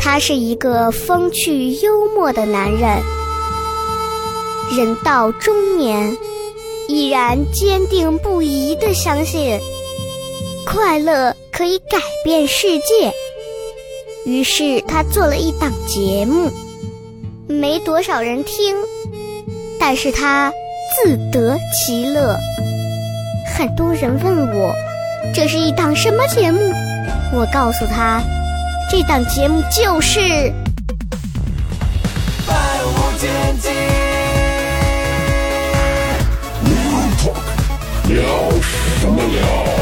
他是一个风趣幽默的男人，人到中年依然坚定不移地相信快乐可以改变世界。于是他做了一档节目，没多少人听，但是他自得其乐。很多人问我这是一档什么节目，我告诉他这档节目就是百无禁忌。 聊什么聊？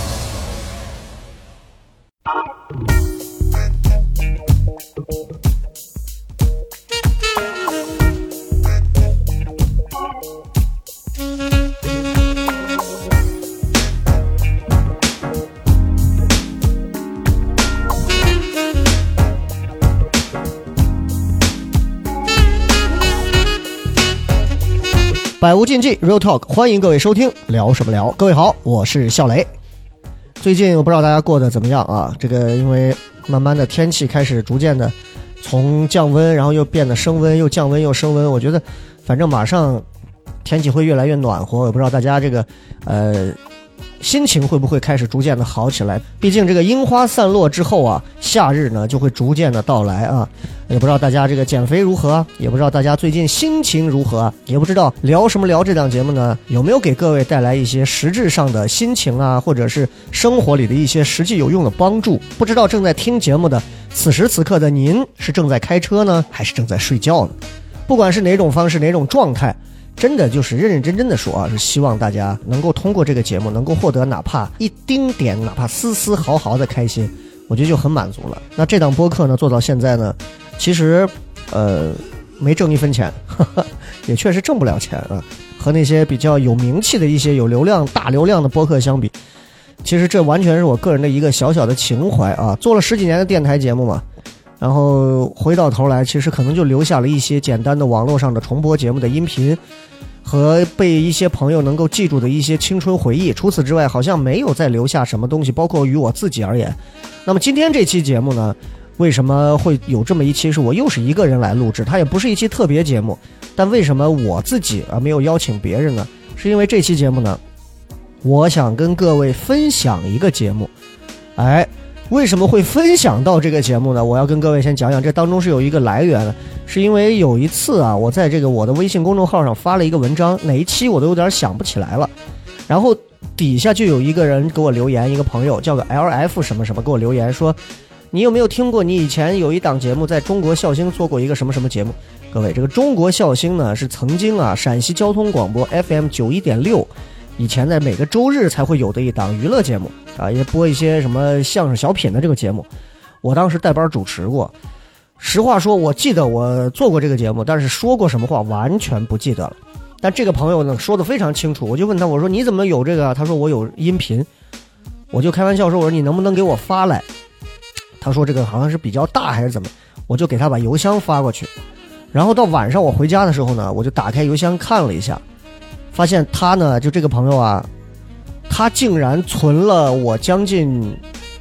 百无禁忌 Real Talk， 欢迎各位收听聊什么聊。各位好，我是笑雷。最近我不知道大家过得怎么样啊？这个因为慢慢的天气开始逐渐的从降温，然后又变得升温，又降温又升温。我觉得反正马上天气会越来越暖和，我不知道大家这个心情会不会开始逐渐的好起来。毕竟这个樱花散落之后啊，夏日呢就会逐渐的到来啊。也不知道大家这个减肥如何，也不知道大家最近心情如何，也不知道聊什么聊这档节目呢有没有给各位带来一些实质上的心情啊，或者是生活里的一些实际有用的帮助。不知道正在听节目的此时此刻的您是正在开车呢，还是正在睡觉呢？不管是哪种方式哪种状态，真的就是认认真真的说啊，是希望大家能够通过这个节目能够获得哪怕一丁点，哪怕丝丝毫毫的开心，我觉得就很满足了。那这档播客呢做到现在呢，其实没挣一分钱，也确实挣不了钱啊。和那些比较有名气的一些有流量大流量的播客相比，其实这完全是我个人的一个小小的情怀啊。做了10几年的电台节目嘛，然后回到头来其实可能就留下了一些简单的网络上的重播节目的音频和被一些朋友能够记住的一些青春回忆，除此之外好像没有再留下什么东西，包括于我自己而言。那么今天这期节目呢，为什么会有这么一期是我又是一个人来录制，它也不是一期特别节目，但为什么我自己没有邀请别人呢？是因为这期节目呢，我想跟各位分享一个节目。为什么会分享到这个节目呢？我要跟各位先讲讲，这当中是有一个来源的，是因为有一次啊，我在这个我的微信公众号上发了一个文章，哪一期我都有点想不起来了，然后底下就有一个人给我留言，一个朋友叫个 LF 什么什么给我留言说，你有没有听过你以前有一档节目在中国笑星做过一个什么什么节目？各位，这个中国笑星呢是曾经啊陕西交通广播 FM 91.6以前在每个周日才会有的一档娱乐节目啊，也播一些什么相声小品的这个节目，我当时带班主持过。实话说，我记得我做过这个节目，但是说过什么话完全不记得了。但这个朋友呢说得非常清楚，我就问他，我说你怎么有这个？他说我有音频。我就开玩笑说，我说你能不能给我发来？他说这个好像是比较大还是怎么，我就给他把邮箱发过去。然后到晚上我回家的时候呢，我就打开邮箱看了一下，发现他呢，就这个朋友啊，他竟然存了我将近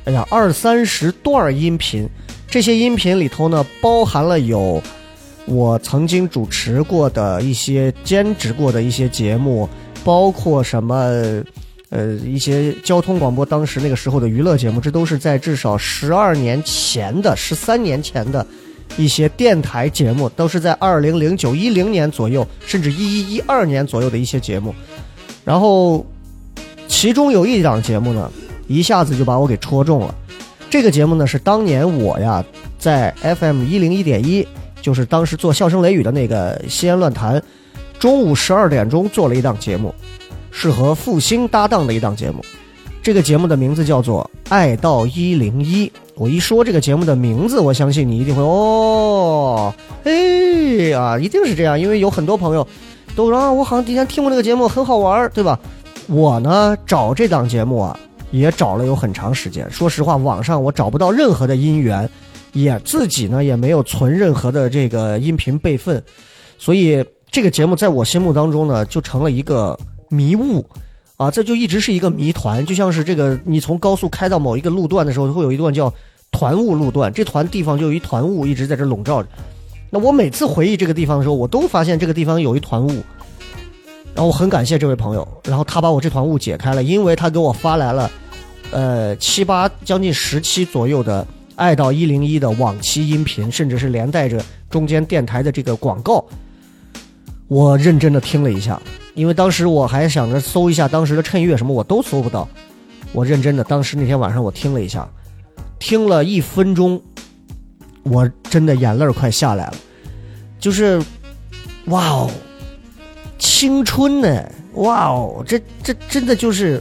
20-30段音频。这些音频里头呢，包含了有我曾经主持过的一些兼职过的一些节目，包括什么一些交通广播当时那个时候的娱乐节目，这都是在至少12年前的13年前的一些电台节目，都是在2009、10年左右，甚至11、12年左右的一些节目。然后其中有一档节目呢，一下子就把我给戳中了。这个节目呢是当年我呀在 FM 101.1，就是当时做笑声雷雨的那个西安论坛，中午12点钟做了一档节目，是和复兴搭档的一档节目。这个节目的名字叫做爱到101。我一说这个节目的名字，我相信你一定会一定是这样，因为有很多朋友都说我好像之前听过那个节目很好玩，对吧？我呢找这档节目啊也找了有很长时间，说实话网上我找不到任何的音源，也自己呢也没有存任何的这个音频备份，所以这个节目在我心目当中呢就成了一个迷雾啊，这就一直是一个谜团。就像是这个你从高速开到某一个路段的时候，会有一段叫团雾路段，这团地方就有一团雾一直在这笼罩着。那我每次回忆这个地方的时候，我都发现这个地方有一团雾，然后我很感谢这位朋友，然后他把我这团雾解开了，因为他给我发来了7、8将近10期左右的爱到101的往期音频，甚至是连带着中间电台的这个广告，我认真的听了一下，因为当时我还想着搜一下当时的衬乐什么，我都搜不到。我认真的，当时那天晚上我听了一下，听了1分钟，我真的眼泪快下来了。就是哇哦，青春呢，哇哦，这真的就是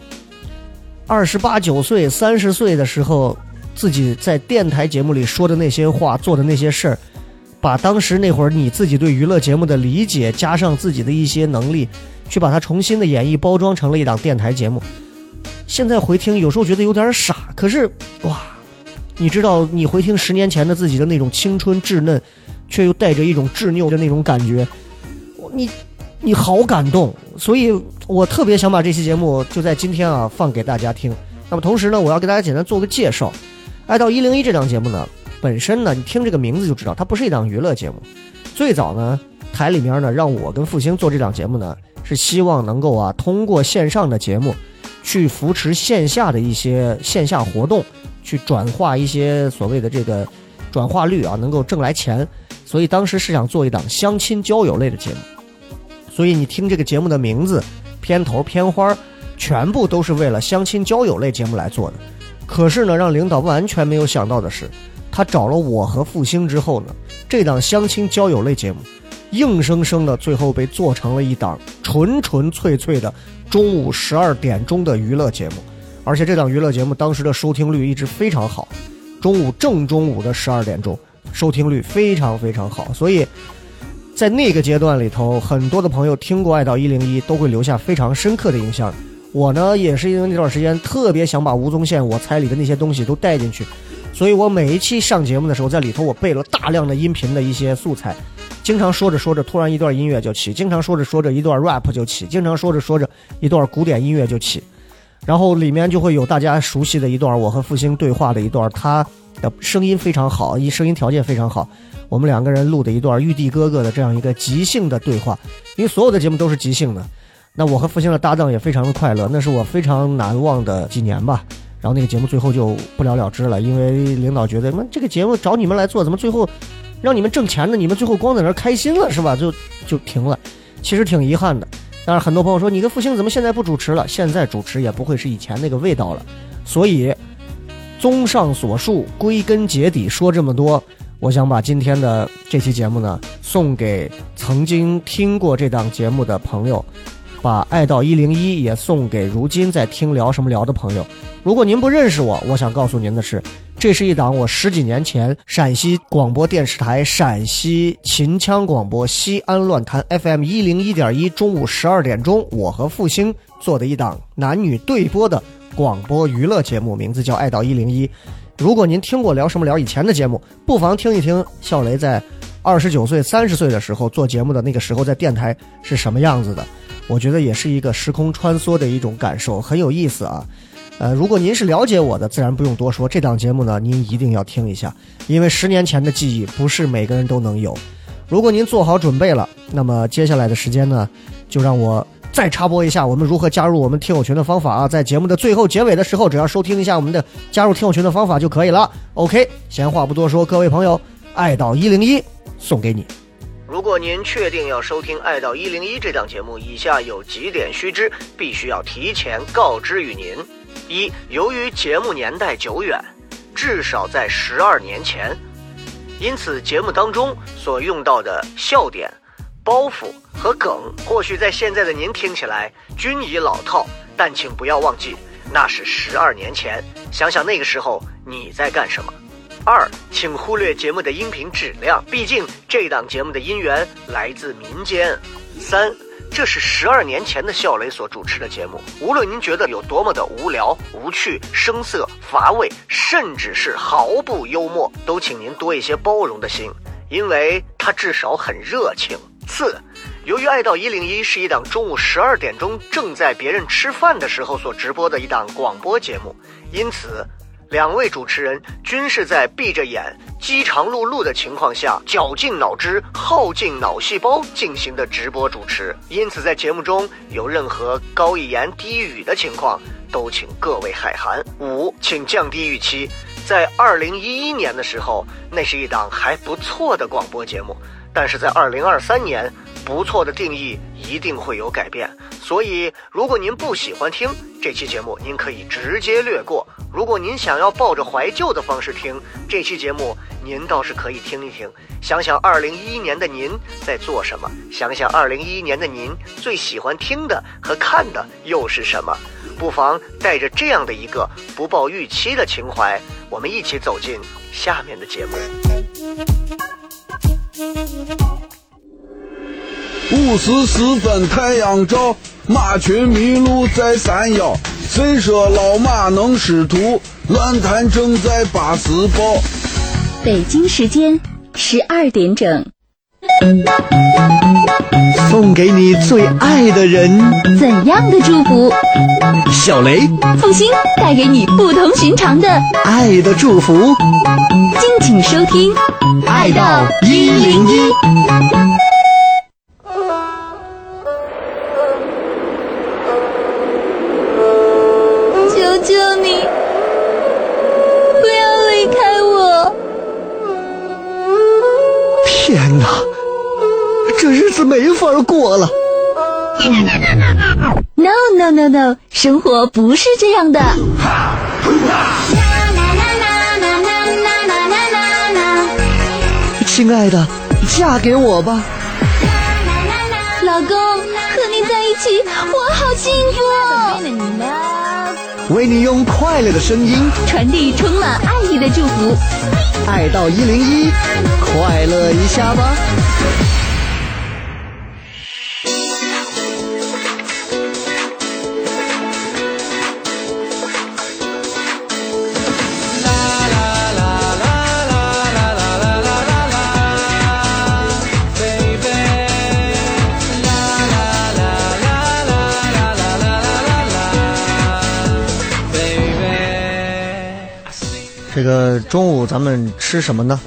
28、9岁、30岁的时候自己在电台节目里说的那些话，做的那些事儿，把当时那会儿你自己对娱乐节目的理解加上自己的一些能力，去把它重新的演绎包装成了一档电台节目。现在回听有时候觉得有点傻，可是哇，你知道你回听10年前的自己的那种青春稚嫩，却又带着一种执拗的那种感觉，你好感动。所以我特别想把这期节目就在今天啊放给大家听。那么同时呢，我要给大家简单做个介绍。爱到101这档节目呢，本身呢你听这个名字就知道它不是一档娱乐节目。最早呢台里面呢让我跟复兴做这档节目呢，是希望能够啊通过线上的节目去扶持线下的一些线下活动，去转化一些所谓的这个转化率啊，能够挣来钱。所以当时是想做一档相亲交友类的节目。所以你听这个节目的名字、片头、片花，全部都是为了相亲交友类节目来做的。可是呢，让领导完全没有想到的是，他找了我和复兴之后呢，这档相亲交友类节目硬生生的最后被做成了一档纯纯粹粹的中午12点钟的娱乐节目。而且这档娱乐节目当时的收听率一直非常好，正中午的12点钟收听率非常非常好。所以在那个阶段里头，很多的朋友听过爱到101都会留下非常深刻的印象。我呢也是因为那段时间特别想把吴宗宪我猜里的那些东西都带进去，所以我每一期上节目的时候，在里头我备了大量的音频的一些素材，经常说着说着突然一段音乐就起，经常说着说着一段 rap 就起，经常说着说着一段古典音乐就起，然后里面就会有大家熟悉的一段我和复兴对话的一段，他的声音非常好，声音条件非常好，我们2个人录的一段玉帝哥哥的这样一个即兴的对话。因为所有的节目都是即兴的，那我和复兴的搭档也非常的快乐，那是我非常难忘的几年吧。然后那个节目最后就不了了之了，因为领导觉得这个节目找你们来做，怎么最后让你们挣钱呢？你们最后光在那儿开心了是吧？就停了，其实挺遗憾的。当然很多朋友说你跟复兴怎么现在不主持了？现在主持也不会是以前那个味道了。所以综上所述，归根结底说这么多，我想把今天的这期节目呢送给曾经听过这档节目的朋友，把爱到101也送给如今在听聊什么聊的朋友。如果您不认识我，我想告诉您的是，这是一档我10几年前陕西广播电视台陕西秦腔广播西安乱坛 FM 101.1中午12点钟，我和复兴做的一档男女对播的广播娱乐节目，名字叫爱到101。如果您听过聊什么聊以前的节目，不妨听一听笑雷在29岁、30岁的时候做节目的那个时候在电台是什么样子的。我觉得也是一个时空穿梭的一种感受，很有意思啊。如果您是了解我的，自然不用多说，这档节目呢您一定要听一下，因为10年前的记忆不是每个人都能有。如果您做好准备了，那么接下来的时间呢，就让我再插播一下我们如何加入我们听友群的方法啊。在节目的最后结尾的时候，只要收听一下我们的加入听友群的方法就可以了。 OK， 闲话不多说，各位朋友，爱到101送给你。如果您确定要收听《爱到101》这档节目，以下有几点须知，必须要提前告知于您。一，由于节目年代久远，至少在12年前，因此节目当中所用到的笑点、包袱和梗，或许在现在的您听起来均已老套，但请不要忘记，那是12年前，想想那个时候你在干什么。二，请忽略节目的音频质量，毕竟这档节目的音源来自民间。三，这是12年前的笑雷所主持的节目，无论您觉得有多么的无聊、无趣、生涩、乏味，甚至是毫不幽默，都请您多一些包容的心，因为它至少很热情。四，由于爱到101是一档中午12点钟正在别人吃饭的时候所直播的一档广播节目，因此两位主持人均是在闭着眼、饥肠辘辘的情况下，绞尽脑汁、耗尽脑细胞进行的直播主持。因此，在节目中有任何高一言低语的情况，都请各位海涵。5，请降低预期。在2011年的时候，那是一档还不错的广播节目，但是在2023年，不错的定义一定会有改变。所以，如果您不喜欢听这期节目，您可以直接略过。如果您想要抱着怀旧的方式听这期节目，您倒是可以听一听，想想2011年的您在做什么，想想2011年的您最喜欢听的和看的又是什么。不妨带着这样的一个不抱预期的情怀，我们一起走进下面的节目。 5时10分太阳照，马群迷路在山腰。谁说老马能识途？乱弹正在巴士报。 北京时间12点整。 送给你最爱的人， 怎样的祝福？ 小雷复兴带给你不同寻常的爱的祝福， 敬请收听爱到101。 求求你不要离开我。 天哪，这日子没法过了。 No， 生活不是这样的。 亲爱的，嫁给我吧。 老公，和你在一起我好幸福。 为你用快乐的声音传递充满爱意的祝福， 爱到101，快乐一下吧。这个中午咱们吃什么呢？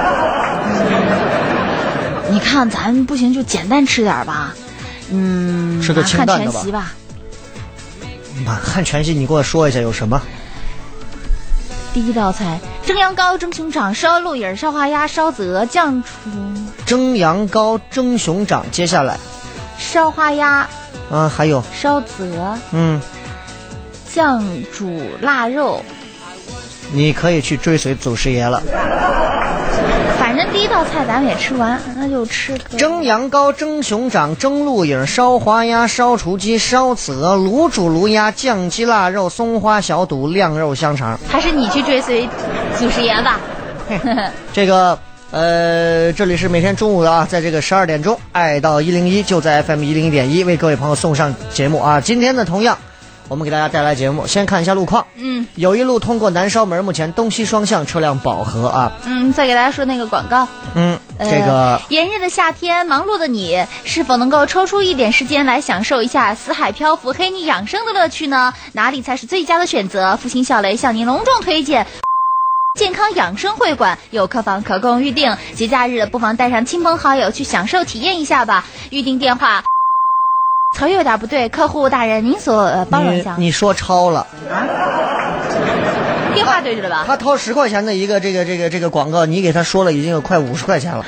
你看咱不行就简单吃点吧， 吃个清淡的吧。 汉全席吧。 满汉全席你给我说一下有什么？ 第一道菜：蒸羊羔、蒸熊掌、烧鹿眼、烧花鸭、烧子鹅、酱厨。 蒸羊羔、蒸熊掌，接下来烧花鸭还有烧子鹅，酱煮腊肉。 你可以去追随祖师爷了。 反正第一道菜咱们也吃完，那就吃个蒸羊羔、蒸熊掌、蒸鹿眼、烧花鸭、烧雏鸡、烧子鹅、卤煮卤鸭、酱鸡腊肉、松花小肚、晾肉香肠。 还是你去追随祖师爷吧。 这个这里是每天中午的啊，在这个12点钟，爱到101就在 FM 101.1为各位朋友送上节目啊。今天呢，同样我们给大家带来节目，先看一下路况。有一路通过南稍门，目前东西双向车辆饱和啊。 再给大家说那个广告。 这个炎热的夏天，忙碌的你是否能够抽出一点时间来享受一下死海漂浮、黑泥养生的乐趣呢？哪里才是最佳的选择？复兴小雷向您隆重推荐健康养生会馆，有客房可供预定，节假日不妨带上亲朋好友去享受体验一下吧。预定电话词有点不对，客户大人您所包容一下。 你说超了啊？电话对着了吧？ 他掏10块钱的一个这个广告，你给他说了已经有快50块钱了。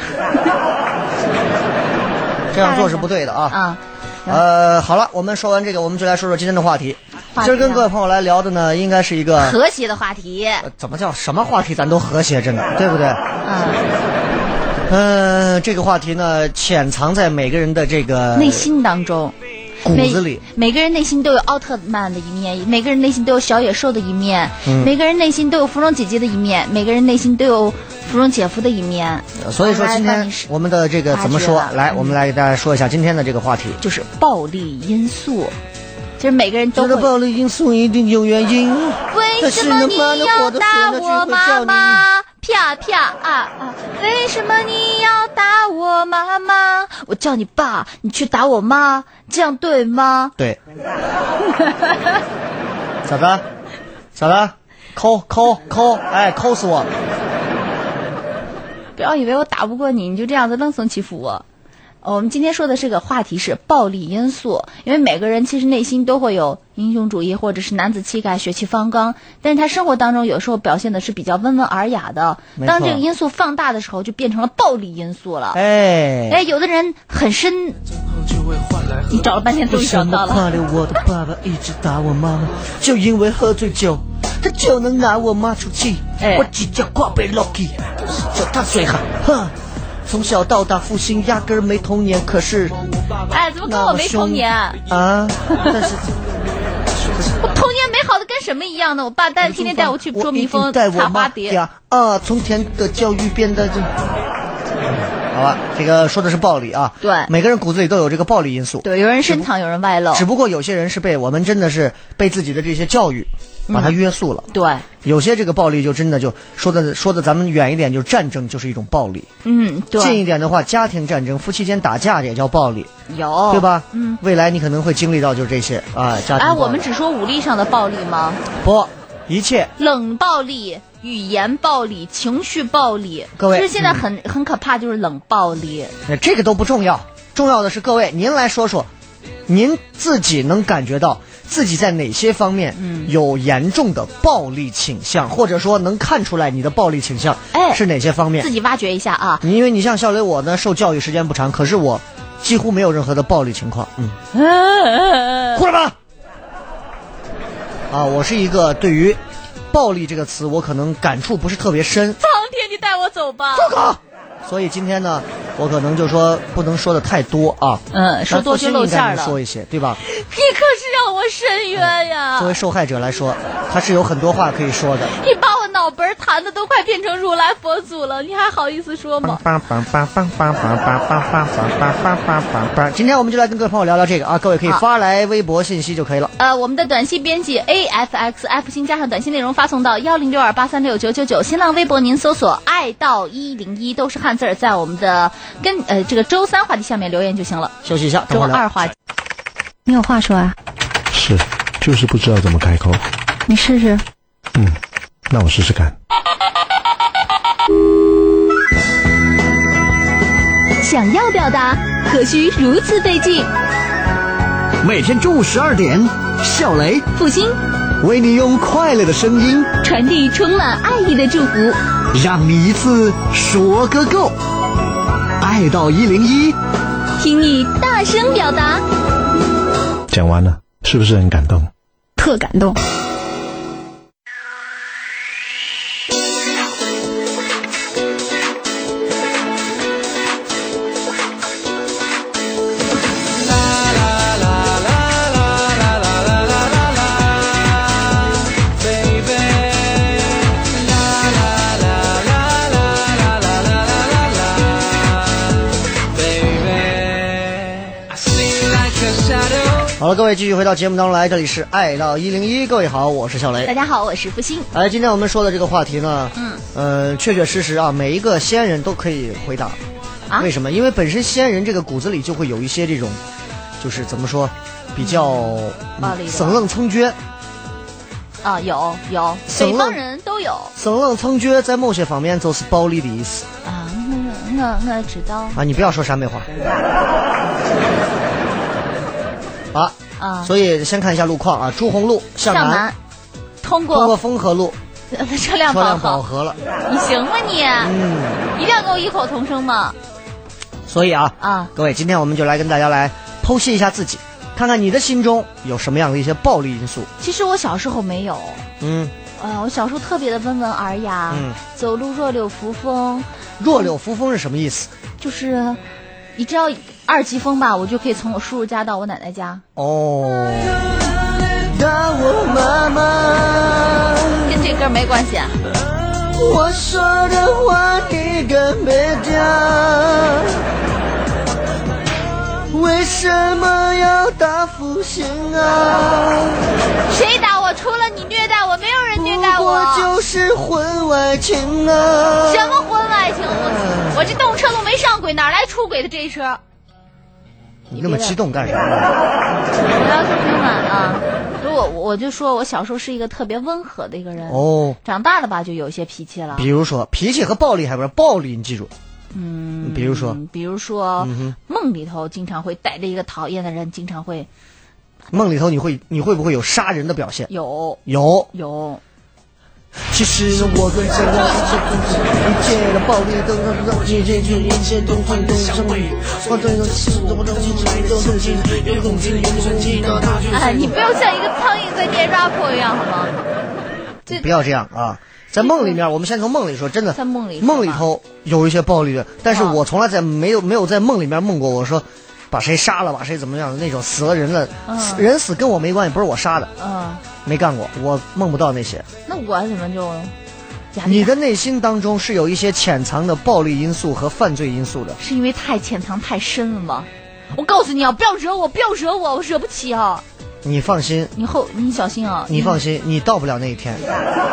这样做是不对的啊。好了，我们说完这个，我们就来说说今天的话题。今儿跟各位朋友来聊的呢，应该是一个和谐的话题。 怎么叫什么话题咱都和谐着呢，对不对？这个话题呢，潜藏在每个人的这个内心当中。 骨子里， 每个人内心都有奥特曼的一面，每个人内心都有小野兽的一面，每个人内心都有芙蓉姐姐的一面，每个人内心都有芙蓉姐夫的一面。 所以说今天我们的这个怎么说？来，我们来给大家说一下今天的这个话题， 就是暴力因素。就是每个人都会暴力因素一定有原因。 为什么你要打我妈妈？啪啪啊！为什么你要打我妈妈？我叫你爸，你去打我妈，这样对吗？ 对。咋的？ 抠，哎，抠死我！ 不要以为我打不过你，你就这样子愣怂欺负我。我们今天说的这个话题是暴力因素，因为每个人其实内心都会有英雄主义或者是男子气概、血气方刚，但是他生活当中有时候表现的是比较温文尔雅的。当这个因素放大的时候，就变成了暴力因素了。哎，有的人很深，你找了半天终于找到了。 为什么我的爸爸一直打我妈妈，就因为喝醉酒，他就能拿我妈出气。我几脚挂被 Loki， 就他最狠，哼。从小到大，父亲压根儿没童年，可是， 哎，怎么跟我没童年啊？ 但是， 我童年美好的跟什么一样呢？我爸天天带我去捉蜜蜂、采花蝶啊，从前的教育变得好吧，这个说的是暴力啊。 对， 每个人骨子里都有这个暴力因素。 对，有人深藏，有人外露。 只不过有些人是被我们真的是被自己的这些教育把它约束了。 对， 有些这个暴力就真的就说的咱们远一点，就是战争就是一种暴力。 对。 近一点的话，家庭战争、夫妻间打架也叫暴力， 有对吧？未来你可能会经历到就是这些啊，家庭暴力。 我们只说武力上的暴力吗？ 不，一切冷暴力、语言暴力、情绪暴力， 各位， 其实现在很可怕，就是冷暴力。 这个都不重要，重要的是各位您来说说，您自己能感觉到自己在哪些方面有严重的暴力倾向，或者说能看出来你的暴力倾向是哪些方面？ 自己挖掘一下啊。 因为你像小雷我呢，受教育时间不长，可是我几乎没有任何的暴力情况。过来吧。我是一个对于暴力这个词我可能感触不是特别深。 苍天，你带我走吧。 住口！所以今天呢，我可能就说不能说的太多啊。 说多就露馅了。 说一些，对吧？ 你可是让我深渊呀！ 作为受害者来说，他是有很多话可以说的。 你把我脑门弹的都快变成如来佛祖了，你还好意思说吗？ 今天我们就来跟各位朋友聊聊这个啊，各位可以发来微博信息就可以了。 我们的短信编辑 AFXF 星加上短信内容发送到1062836999，新浪微博您搜索爱到101，都是汉字，在我们的这个周三话题下面留言就行了。 休息一下， 周二话题。你有话说啊？ 是，就是不知道怎么开口。 你试试。 那我试试看。 想要表达，何须如此费劲？ 每天中午12点，笑雷、 复兴为你用快乐的声音传递充满爱意的祝福， 让你一次说个够。爱到101， 听你大声表达。 讲完了，是不是很感动？ 特感动。 好了，各位继续回到节目当中来，这里是爱到101，各位好，我是小雷。 大家好，我是付欣。 今天我们说的这个话题呢，确确实实啊，每一个西安人都可以回答。为什么？因为本身西安人这个骨子里就会有一些这种，就是怎么说，比较省冷蹭倔。 有，北方人都有。 省冷蹭倔在某些方面就是暴力的意思。 我知道。 你不要说陕北话。所以先看一下路况啊，朱洪路向南，通过丰河路， 车辆饱和了。 你行吗你？一定要跟我异口同声吗？ 所以各位，今天我们就来跟大家来剖析一下自己，看看你的心中有什么样的一些暴力因素。 其实我小时候没有，我小时候特别的温文尔雅，走路若柳扶风。 若柳扶风是什么意思？ 就是你知道2级风吧，我就可以从我叔叔家到我奶奶家。 当我妈妈跟这歌没关系。 我说的话你敢别讲，为什么要打负心啊？ 谁打我？除了你虐待我，没有人虐待我。 不过就是婚外情啊！ 什么婚外情？我这动车都没上轨，哪来出轨的这一车？ 你那么激动干什么？ 我要说朋友们啊，如果我就说我小时候是一个特别温和的一个人哦， 长大了吧就有一些脾气了。 比如说脾气和暴力还不是暴力，你记住。比如说梦里头经常会带着一个讨厌的人，经常会梦里头你会不会有杀人的表现？ 有。 其实我跟这个一切的暴力都一切都会都生理，我对的是我的哎，你不要像一个苍蝇在念 rap 一样好吗？ 不要这样啊！在梦里面，我们先从梦里说，真的， 在梦里头有一些暴力的，但是我从来没有在梦里面梦过。我说把谁杀了，把谁怎么样的那种死了人了，人死跟我没关系，不是我杀的，没干过，我梦不到那些。 那我怎么就？ 你的内心当中是有一些潜藏的暴力因素和犯罪因素的， 是因为太潜藏太深了吗？我告诉你啊，不要惹我，我惹不起啊！ 你放心， 你小心啊！ 你放心，你到不了那一天，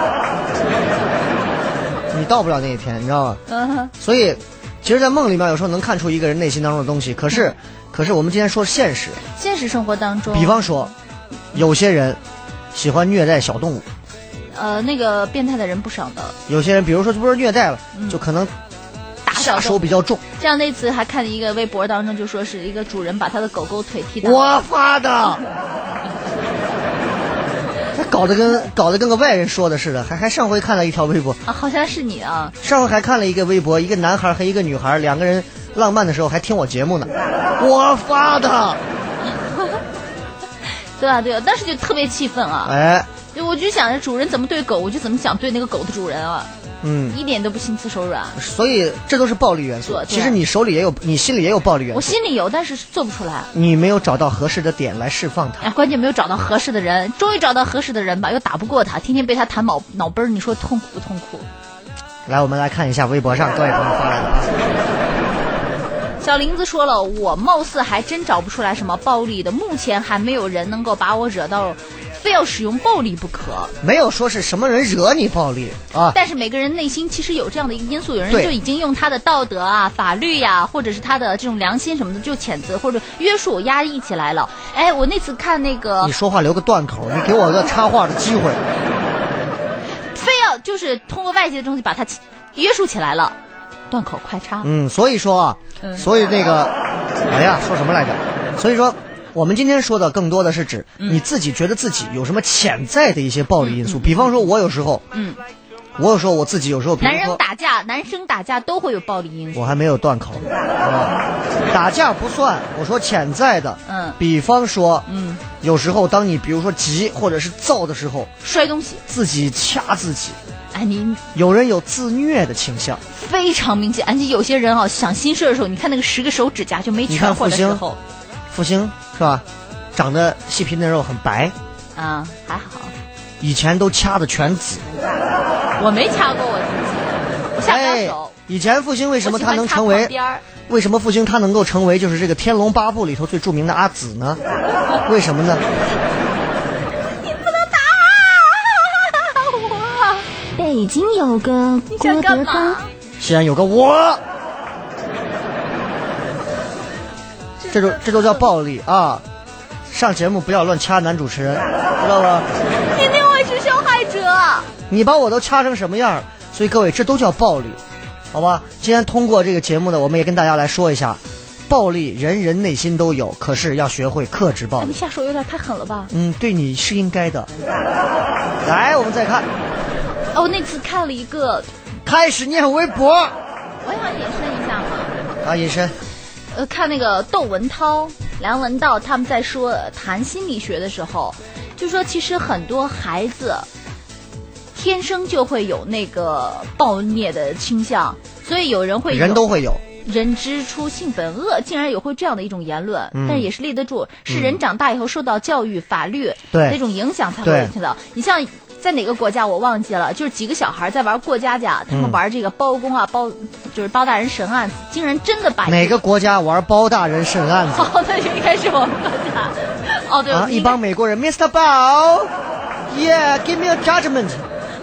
你到不了那一天，你知道吗？所以，其实，在梦里面有时候能看出一个人内心当中的东西。可是我们今天说现实生活当中， 比方说，有些人喜欢虐待小动物， 那个变态的人不少的。 有些人，比如说就不是虐待了，就可能下手比较重。 像那次还看一个微博当中，就说是一个主人把他的狗狗腿踢到。 我发的。他搞得跟个外人说的似的，还上回看了一条微博啊，好像是你啊。 上回还看了一个微博，一个男孩和一个女孩两个人浪漫的时候还听我节目呢，我发的。 对啊，但是就特别气愤啊！ 哎， 我就想着主人怎么对狗，我就怎么想对那个狗的主人啊。一点都不心慈手软。 所以这都是暴力元素。其实你手里也有，你心里也有暴力元素。 我心里有，但是做不出来。 你没有找到合适的点来释放它。 关键没有找到合适的人，终于找到合适的人吧，又打不过他，天天被他弹脑崩，你说痛苦不痛苦？ 来，我们来看一下微博上各位朋友发来的啊。 小林子说了，我貌似还真找不出来什么暴力的，目前还没有人能够把我惹到非要使用暴力不可。 没有说是什么人惹你暴力啊， 但是每个人内心其实有这样的一个因素，有人就已经用他的道德啊、法律呀，或者是他的这种良心什么的，就谴责或者约束压抑起来了。哎，我那次看那个， 你说话留个断口，你给我个插话的机会， 非要就是通过外界的东西把它约束起来了。断口快插。 所以说啊，所以那个，哎呀，说什么来着？所以说，我们今天说的更多的是指你自己觉得自己有什么潜在的一些暴力因素。比方说，我有时候，我自己有时候， 男生打架都会有暴力因素。 我还没有断口，打架不算，我说潜在的，比方说，有时候当你比如说急或者是躁的时候， 摔东西， 自己掐自己。 哎， 有人有自虐的倾向， 非常明显。而且有些人啊，想心事的时候，你看那个10个手指甲就没全活的时候， 复兴是吧？长得细皮嫩肉，很白啊，还好。 以前都掐的全紫， 我没掐过我自己，我下不了手。 以前复兴为什么他能成为？为什么复兴他能够成为就是这个《天龙八部》里头最著名的阿紫呢？为什么呢？ 北京有个郭德纲， 西安有个我，这都叫暴力啊！上节目不要乱掐男主持人，知道吧？ 你定会是受害者。 你把我都掐成什么样？所以各位，这都叫暴力，好吧？今天通过这个节目呢，我们也跟大家来说一下，暴力人人内心都有，可是要学会克制暴力。 你下手有点太狠了吧？ 对你是应该的。来，我们再看。 我那次看了一个， 开始念微博， 我想引申一下嘛。 引申。 看那个窦文涛、梁文道他们在谈心理学的时候，就说其实很多孩子天生就会有那个暴虐的倾向，所以有人会人都会有。 人之初性本恶，竟然也会这样的一种言论，但是也是立得住，是人长大以后受到教育、法律那种影响才会听到。你像在哪个国家我忘记了，就是几个小孩在玩过家家，他们玩这个包公啊，就是包大人审案子，竟然真的把哪个国家玩包大人审案子？ 那就应该是我们国家。对一帮美国人 ，Mr. Bao，Yeah，give me a judgment。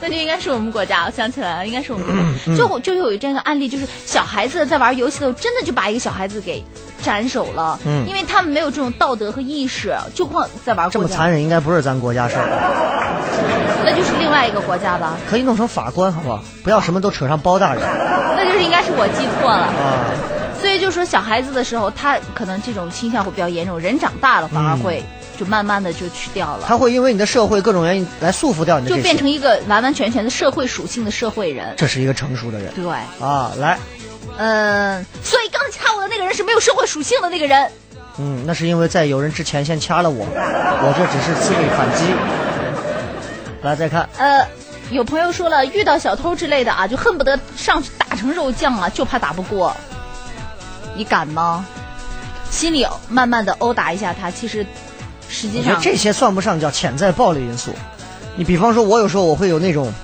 那就应该是我们国家，我想起来了，应该是我们国家。就有这个案例，就是小孩子在玩游戏的时候，真的就把一个小孩子给斩首了，因为他们没有这种道德和意识，就光在玩国家。 这么残忍，应该不是咱国家事儿， 那就是另外一个国家吧？ 可以弄成法官，好不好？不要什么都扯上包大人。 那就是应该是我记错了啊。 所以就说小孩子的时候，他可能这种倾向会比较严重，人长大了反而会就慢慢的就去掉了。他会因为你的社会各种原因来束缚掉你的这些， 就变成一个完完全全的社会属性的社会人。 这是一个成熟的人。 对啊，来， 所以刚才掐我的那个人是没有社会属性的那个人。 那是因为在有人之前先掐了我，我这只是自卫反击。来，再看， 有朋友说了，遇到小偷之类的啊，就恨不得上去打成肉酱啊，就怕打不过。你敢吗？心里慢慢的殴打一下他，其实实际上这些算不上叫潜在暴力因素。你比方说，我有时候我会有那种，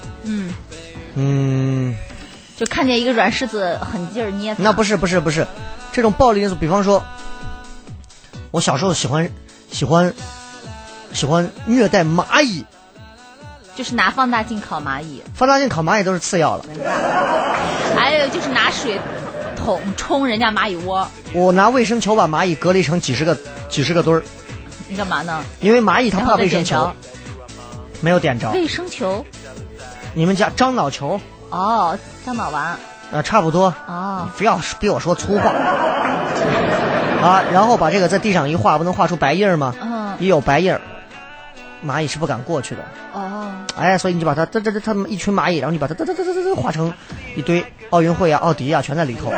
就看见一个软柿子狠劲儿捏他。 那不是，这种暴力因素，比方说，我小时候喜欢虐待蚂蚁。 就是拿放大镜烤蚂蚁， 放大镜烤蚂蚁都是次要了。 还有就是拿水桶冲人家蚂蚁窝。 我拿卫生球把蚂蚁隔离成几十个堆儿。 你干嘛呢？ 因为蚂蚁它怕卫生球。没有点着。 卫生球？ 你们家樟脑球？ 哦，樟脑丸。 差不多。 哦。 你不要逼我说粗话。然后把这个在地上一画，不能画出白印儿吗？一有白印儿。蚂蚁是不敢过去的所以你就把它他们一群蚂蚁，然后你把它画成一堆奥运会啊、奥迪啊全在里头，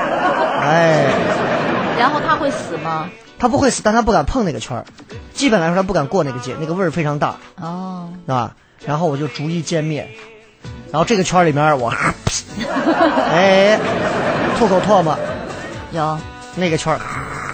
然后它会死吗？ 它不会死，但它不敢碰那个圈儿，基本来说它不敢过那个界，那个味儿非常大然后我就逐一歼灭，然后这个圈里面我吐口唾沫， 有那个圈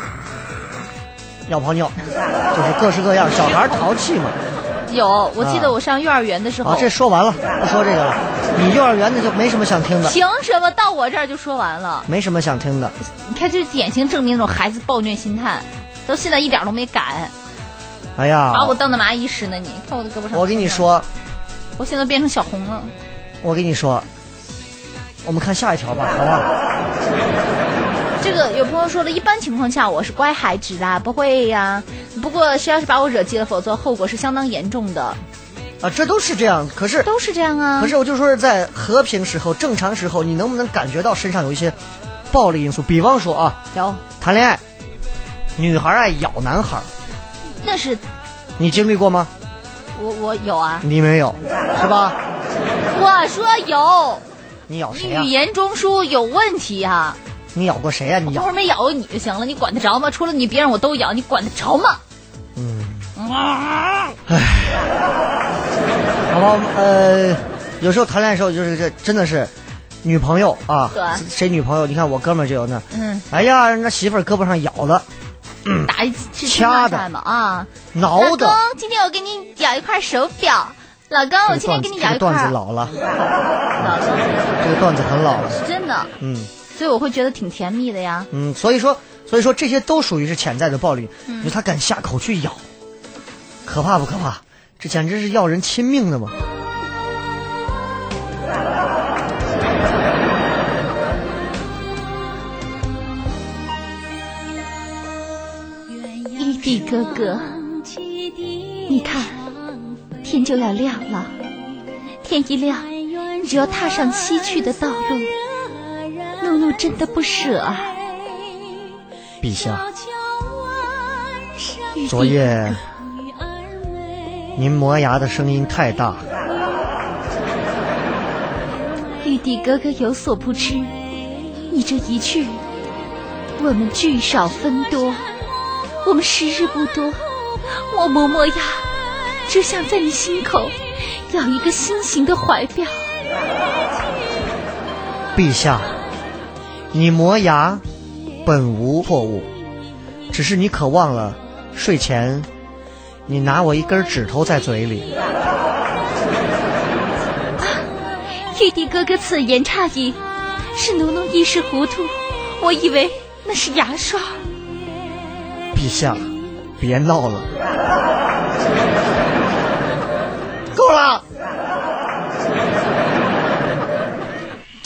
尿泡尿，就是各式各样，小孩淘气嘛。 有，我记得我上幼儿园的时候。 这说完了，不说这个了。你幼儿园的就没什么想听的。 凭什么到我这儿就说完了？ 没什么想听的。 你看，这典型证明那种孩子暴虐心态，到现在一点都没改。 哎呀， 把我当的蚂蚁使呢！你看我的胳膊上。 我跟你说， 我现在变成小红了。 我跟你说，我们看下一条吧，好不好？ 这个有朋友说了，一般情况下我是乖孩子啦，不会呀。不过谁要是把我惹急了，否则后果是相当严重的。 这都是这样，可是都是这样啊。 可是我就说是在和平时候、正常时候，你能不能感觉到身上有一些暴力因素？比方说有谈恋爱，女孩爱咬男孩， 那是你经历过吗？ 我有啊。 你没有是吧？ 我说有。 你咬谁呀？ 语言中枢有问题啊。 你咬过谁呀？你咬？ 我没咬过你就行了，你管得着吗？除了你，别人我都咬，你管得着吗？ 好吧，有时候谈恋爱的时候就是这真的是女朋友啊，谁女朋友？你看我哥们儿就有那，哎呀，人家媳妇儿胳膊上咬了， 打一掐的嘛挠的。 老公，今天我给你咬一块手表。老公，我今天给你咬一块。 这个段子老了，这个段子很老了， 是真的。所以我会觉得挺甜蜜的呀。 所以说这些都属于是潜在的暴力。就他敢下口去咬，可怕不可怕？这简直是要人亲命的嘛！ 玉帝哥哥，你看，天就要亮了，天一亮，你就要踏上西去的道路。露露真的不舍啊！ 陛下，昨夜您磨牙的声音太大。 玉帝哥哥有所不知，你这一去，我们聚少分多，我们时日不多，我磨牙，只想在你心口咬一个心形的怀表。 陛下，你磨牙本无错误，只是你可忘了睡前你拿我一根指头在嘴里。 玉帝哥哥此言差矣，是奴奴一时糊涂，我以为那是牙刷。 陛下，别闹了，够了。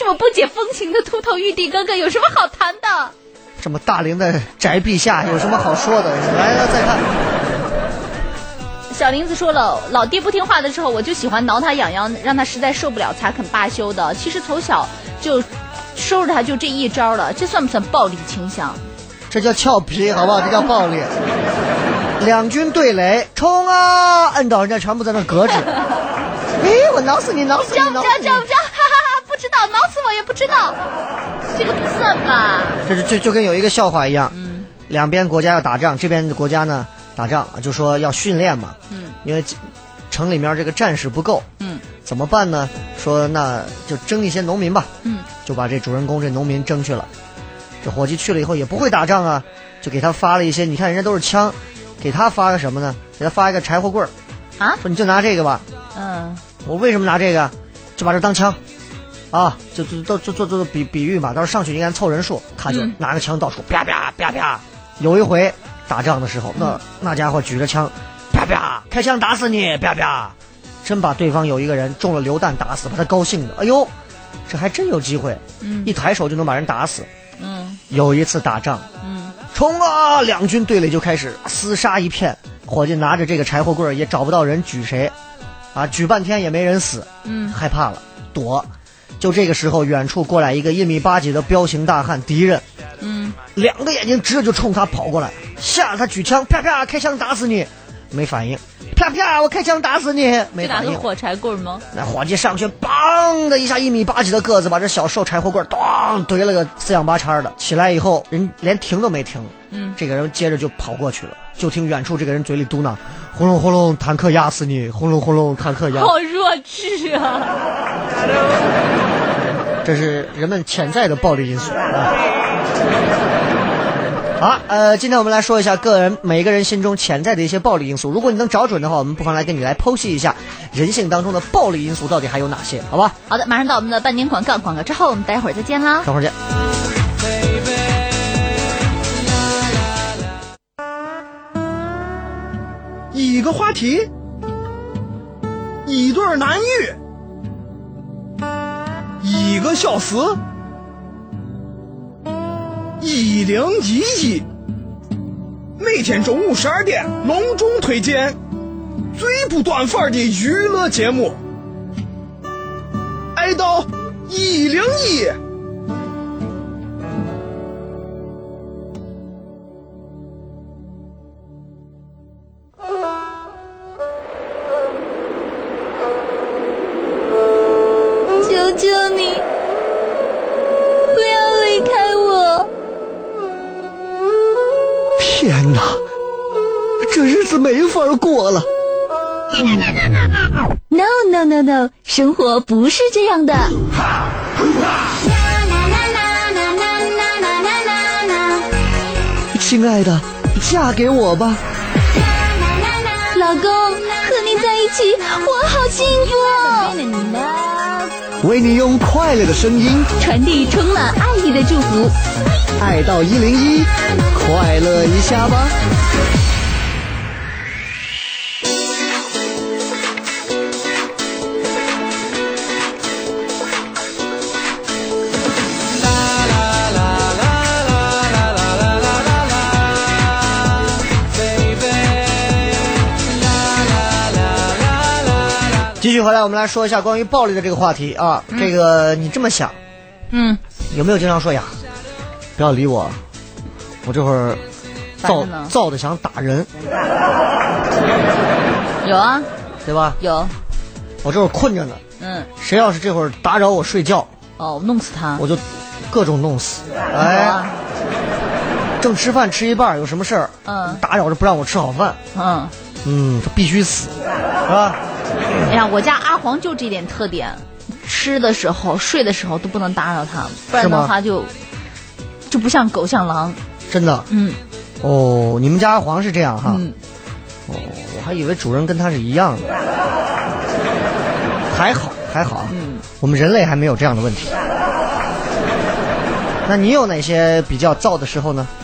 这么不解风情的秃头玉帝哥哥有什么好谈的？ 这么大龄的翟陛下有什么好说的？来了再看。 小林子说了，老爹不听话的时候，我就喜欢挠他痒痒，让他实在受不了才肯罢休的。其实从小就收拾他就这一招了，这算不算暴力倾向？ 这叫俏皮，好不好？这叫暴力。两军对垒，冲啊！摁倒人家全部在那搁置。我挠死你，挠死你，挠死你！ 哈哈，不知道，挠死我也不知道，这个不算吧？ 这就跟有一个笑话一样，两边国家要打仗，这边的国家呢打仗就说要训练嘛，因为城里面这个战士不够，怎么办呢？说那就征一些农民吧，就把这主人公这农民征去了。这伙计去了以后也不会打仗啊，就给他发了一些，你看人家都是枪，给他发个什么呢？给他发一个柴火棍儿，说你就拿这个吧。我为什么拿这个？就把这当枪，就做比喻嘛。到时候上去应该凑人数，他就拿个枪到处啪啪啪啪。有一回打仗的时候，那家伙举着枪，啪啪开枪打死你，啪啪，真把对方有一个人中了榴弹打死，把他高兴的，哎呦，这还真有机会，一抬手就能把人打死。有一次打仗，冲啊！两军对垒就开始厮杀一片，伙计拿着这个柴火棍也找不到人举谁，举半天也没人死，害怕了，躲。就这个时候，远处过来一个1.8米的彪形大汉敌人，两个眼睛直着就冲他跑过来，吓得他举枪，啪啪开枪打死你，没反应，啪啪我开枪打死你，没反应。 这哪是火柴棍吗？ 那伙计上去，梆的一下1.8米的个子，把这小瘦柴火棍咣怼了个四仰八叉的。起来以后，人连停都没停，这个人接着就跑过去了。就听远处这个人嘴里嘟囔：“轰隆轰隆，坦克压死你！轰隆轰隆，坦克压。” 好弱智啊！ 这是人们潜在的暴力因素。好，今天我们来说一下每个人心中潜在的一些暴力因素。如果你能找准的话，我们不妨来跟你来剖析一下人性当中的暴力因素到底还有哪些，好吧？ 好的，马上到我们的半点广告之后，我们待会儿再见啦。 等会儿见。 一个话题，一对男女，一个小时，1011，每天中午12点隆重推荐最不短范的娱乐节目，爱到101。 求求你，不要离开我！ 天哪，这日子没法过了。 No， 生活不是这样的。 亲爱的，嫁给我吧。 老公，和你在一起，我好幸福哦。 为你用快乐的声音传递充满爱意的祝福， 爱到101，快乐一下吧。继续回来，我们来说一下关于暴力的这个话题啊。这个你这么想，有没有经常说呀，不要理我，我这会儿燥的想打人？ 有啊， 对吧？ 有。 我这会儿困着呢，谁要是这会儿打扰我睡觉， 弄死他， 我就各种弄死。哎，正吃饭吃一半，有什么事儿，打扰着不让我吃好饭，他必须死，是吧？ 哎呀，我家阿黄就这点特点，吃的时候、睡的时候都不能打扰他，不然的话就不像狗像狼。 真的？哦，你们家阿黄是这样哈？我还以为主人跟他是一样的。还好，我们人类还没有这样的问题。那你有哪些比较燥的时候呢？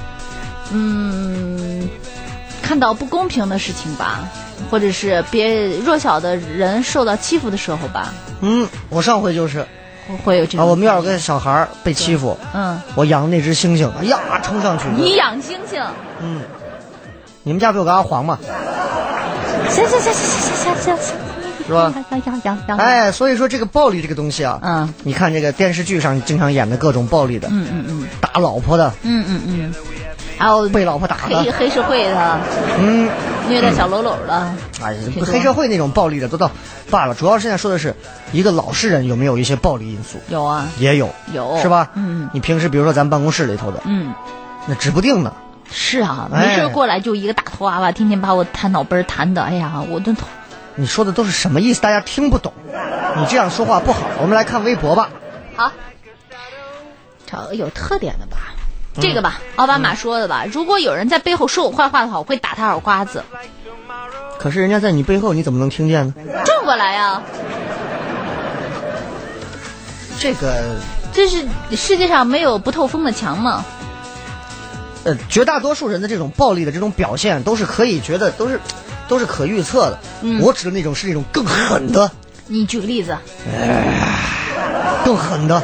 看到不公平的事情吧，或者是弱小的人受到欺负的时候吧。 我上回就是会有这种我们院有个小孩被欺负，我养那只猩猩，哎呀，冲上去。 你养猩猩？ 你们家不有个阿黄吗？ 行， 是吧？ 养。 哎，所以说这个暴力这个东西啊，你看这个电视剧上经常演的各种暴力的，打老婆的， 还有被老婆打的， 黑社会的，虐待小喽啰的， 哎，黑社会那种暴力的都到罢了。主要现在说的是一个老实人有没有一些暴力因素？ 有啊， 也有，是吧？你平时比如说咱办公室里头的，那指不定呢。 是啊，没事过来就一个大头娃娃，天天把我弹脑杯弹的，哎呀，我的头。 你说的都是什么意思？大家听不懂。你这样说话不好。我们来看微博吧。 好，找个有特点的吧。这个吧，奥巴马说的吧。如果有人在背后说我坏话的话，我会打他耳刮子。 可是人家在你背后，你怎么能听见呢？ 转过来呀。 这是世界上没有不透风的墙吗？ 绝大多数人的这种暴力的这种表现都是可以觉得都是可预测的。我指的那种是那种更狠的。 你举个例子。 更狠的。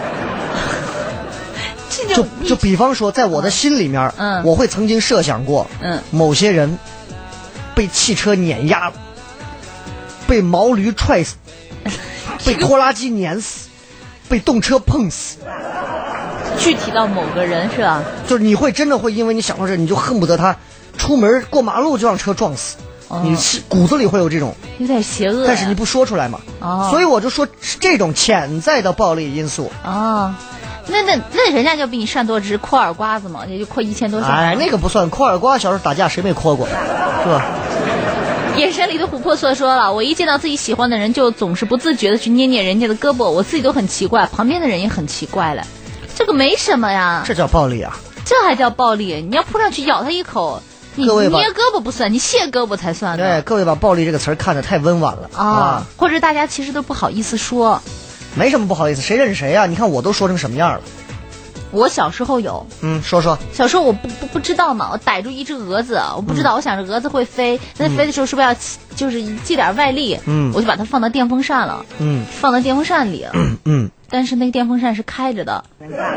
就比方说，在我的心里面，我会曾经设想过，某些人被汽车碾压，被毛驴踹死，被拖拉机碾死，被动车碰死。 具体到某个人是吧？ 就是你会真的会因为你想到这，你就恨不得他出门过马路就让车撞死。你骨子里会有这种有点邪恶， 但是你不说出来嘛。所以我就说这种潜在的暴力因素。 那人家就比你善多只，抠耳刮子嘛，也就抠1000多下。 哎，那个不算抠耳刮，小时候打架谁没抠过，是吧？ 眼神里的琥珀色说了，我一见到自己喜欢的人，就总是不自觉的去捏捏人家的胳膊，我自己都很奇怪，旁边的人也很奇怪了。这个没什么呀， 这叫暴力啊！ 这还叫暴力？你要扑上去咬他一口，你捏胳膊不算，你卸胳膊才算呢。 对，各位把暴力这个词儿看得太温婉了啊！ 或者大家其实都不好意思说。 没什么不好意思，谁认识谁啊？你看我都说成什么样了。 我小时候有， 说说。 小时候我不知道嘛，我逮住一只蛾子，我不知道，我想着蛾子会飞，那飞的时候是不是要就是借点外力？我就把它放到电风扇了，放到电风扇里，但是那个电风扇是开着的，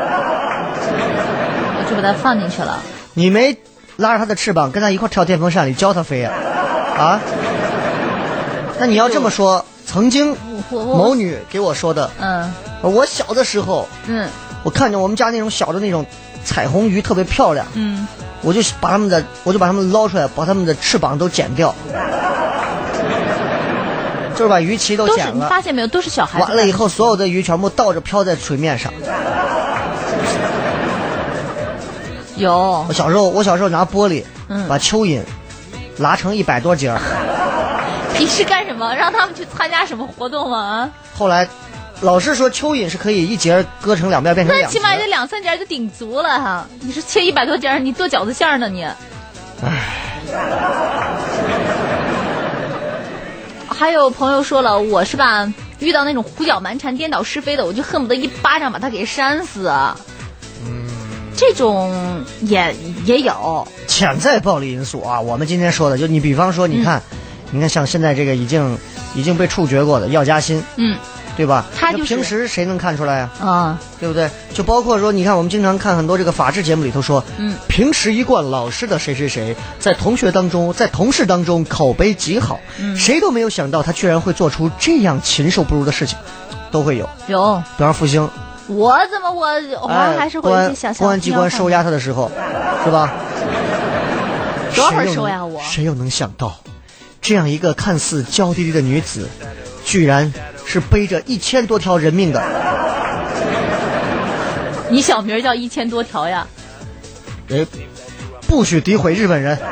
我就把它放进去了。 你没拉着它的翅膀跟它一块跳电风扇里教它飞呀？啊？那你要这么说，曾经某女给我说的，我小的时候，我看见我们家那种小的那种彩虹鱼特别漂亮，我就把它们捞出来，把它们的翅膀都剪掉，就是把鱼鳍都剪了。 你发现没有，都是小孩子。 完了以后，所有的鱼全部倒着漂在水面上。 有。 我小时候拿玻璃，把蚯蚓拉成100多节。 你是干什么？让他们去参加什么活动吗？ 后来老师说蚯蚓是可以一节割成2边变成2节， 那起码也得2-3节就顶足了哈。你是切100多节，你做饺子馅儿呢你。还有朋友说了，我是吧，遇到那种胡搅蛮缠、颠倒是非的，我就恨不得一巴掌把他给扇死。这种也有潜在暴力因素啊。我们今天说的，就你比方说，你看像现在这个已经被处决过的药家鑫，对吧？ 他就是平时谁能看出来啊？对不对？就包括说，你看我们经常看很多这个法制节目里头说，平时一贯老实的谁谁谁，在同学当中，在同事当中口碑极好，谁都没有想到他居然会做出这样禽兽不如的事情，都会有。比方复兴， 我还是会有些想象。 公安机关收押他的时候，是吧？ 多会儿收押我？ 谁又能想到，这样一个看似娇滴滴的女子，居然是背着1000多条人命的。 你小名叫1000多条呀？ 不许诋毁日本人。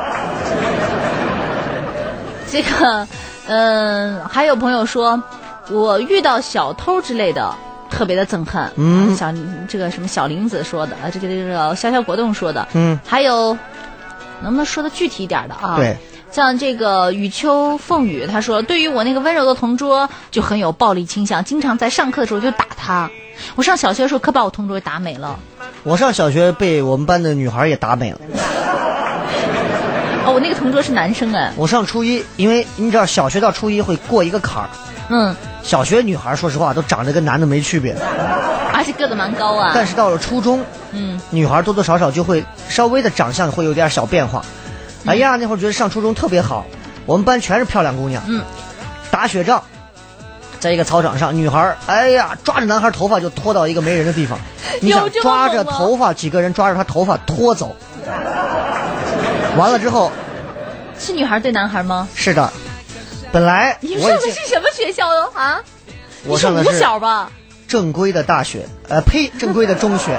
这个，还有朋友说，我遇到小偷之类的，特别的憎恨。像这个什么小林子说的，这个小小果冻说的，还有，能不能说的具体一点的啊？ 对。 像这个雨秋凤雨，他说，对于我那个温柔的同桌就很有暴力倾向，经常在上课的时候就打他。我上小学的时候可把我同桌打美了。 我上小学被我们班的女孩也打美了。 哦，我那个同桌是男生哎。 我上初一，因为你知道小学到初一会过一个坎儿，小学女孩说实话都长得跟男的没区别， 而且个子蛮高啊。 但是到了初中，女孩多多少少就会稍微的长相会有点小变化。哎呀，那会儿觉得上初中特别好，我们班全是漂亮姑娘。打雪仗，在一个操场上，女孩哎呀抓着男孩头发就拖到一个没人的地方，你想抓着头发，几个人抓着他头发拖走，完了之后， 是女孩对男孩吗？ 是的，本来你上的是什么学校啊？ 我上的是五小吧？ 正规的大学，正规的中学。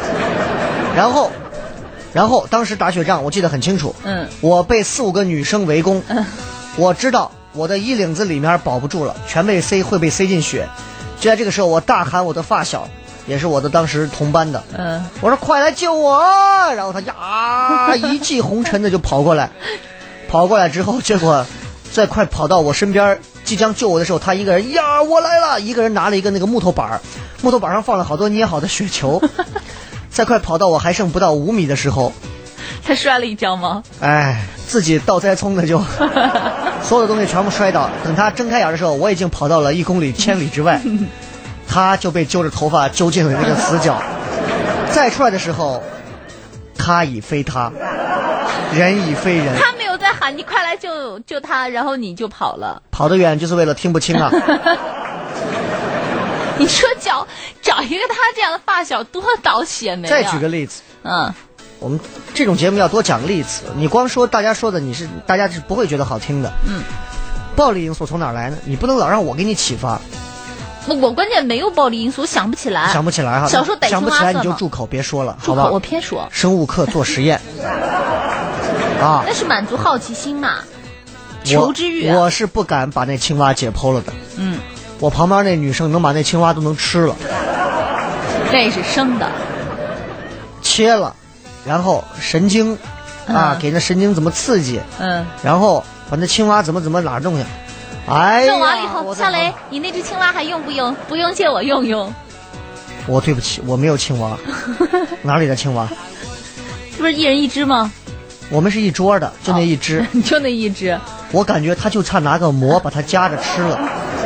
然后当时打雪仗，我记得很清楚。我被4、5个女生围攻，我知道我的衣领子里面保不住了，全会被塞进雪。就在这个时候，我大喊我的发小，也是我的当时同班的，我说快来救我！然后他呀一骑红尘的就跑过来之后，结果在快跑到我身边即将救我的时候，他一个人呀我来了，一个人拿了一个那个木头板上放了好多捏好的雪球，在快跑到我还剩不到5米的时候， 他摔了一跤吗？ 哎，自己倒栽葱的就所有的东西全部摔倒。等他睁开眼的时候，我已经跑到了1公里千里之外，他就被揪着头发揪进了那个死角。再出来的时候，他已非他，人已非人。 他没有在喊你快来救他，然后你就跑了。 跑得远就是为了听不清啊。 你说找一个他这样的发小多倒血霉啊。 再举个例子，我们这种节目要多讲例子，你光说大家说的大家是不会觉得好听的。暴力因素从哪儿来呢？你不能老让我给你启发。 我关键没有暴力因素，想不起来哈。小时候逮青蛙想不起来你就住口别说了， 好吧？我偏说。 生物课做实验啊， 那是满足好奇心嘛，求知欲。 我是不敢把那青蛙解剖了的。我旁边那女生能把那青蛙都能吃了。 那是生的， 切了，然后神经给那神经怎么刺激，然后把那青蛙怎么哪儿弄下。哎呀， 弄完了以后，夏雷，你那只青蛙还用不用？不用借我用用。 我对不起，我没有青蛙。哪里的青蛙？ 是不是一人一只吗？ 我们是一桌的，就那一只。 就那一只。 我感觉他就差拿个馍把它夹着吃了。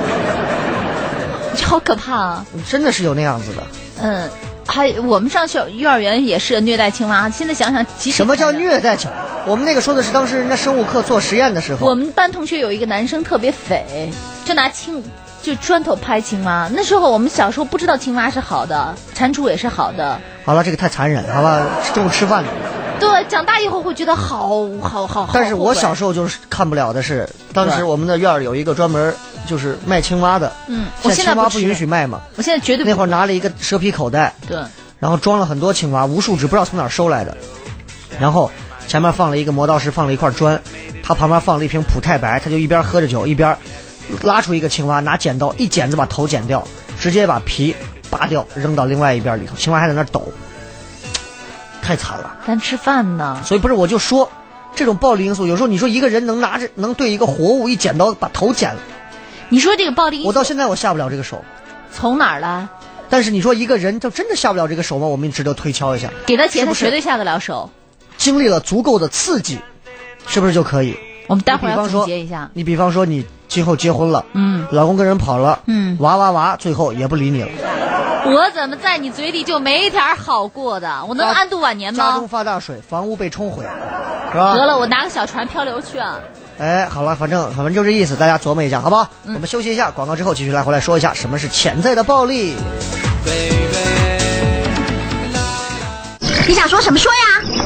好可怕啊！ 真的是有那样子的。 我们上幼儿园也是虐待青蛙。现在想想， 什么叫虐待青蛙？我们那个说的是当时人家生物课做实验的时候。 我们班同学有一个男生特别匪，就拿砖头拍青蛙。那时候我们小时候不知道青蛙是好的，蟾蜍也是好的。 好了，这个太残忍，好吧？中午吃饭的。 对，长大以后会觉得好。 但是我小时候就是看不了的是，当时我们的院儿有一个专门就是卖青蛙的。 我现在青蛙不允许卖嘛。 我现在绝对不。 那会儿拿了一个蛇皮口袋， 对， 然后装了很多青蛙，无数只，不知道从哪儿收来的。然后前面放了一个磨刀石，放了一块砖，他旁边放了一瓶普太白，他就一边喝着酒一边拉出一个青蛙，拿剪刀一剪子把头剪掉，直接把皮扒掉扔到另外一边里头，青蛙还在那抖。太惨了， 咱吃饭呢。 所以不是，我就说这种暴力因素，有时候你说一个人能对一个活物一剪刀把头剪了， 你说这个暴力因素， 我到现在我下不了这个手。 从哪儿来？ 但是你说一个人就真的下不了这个手吗？我们值得推敲一下。 给他钱，他绝对下得了手。 经历了足够的刺激，是不是就可以？ 我们待会儿要总结一下。 你比方说你今后结婚了，老公跟人跑了，娃，最后也不理你了。 我怎么在你嘴里就没一点好过的？我能安度晚年吗？ 家中发大水，房屋被冲毁，是吧？ 得了，我拿个小船漂流去啊！ 哎，好了，反正就这意思，大家琢磨一下，好不好？我们休息一下，广告之后继续回来说一下什么是潜在的暴力。 你想说什么说呀？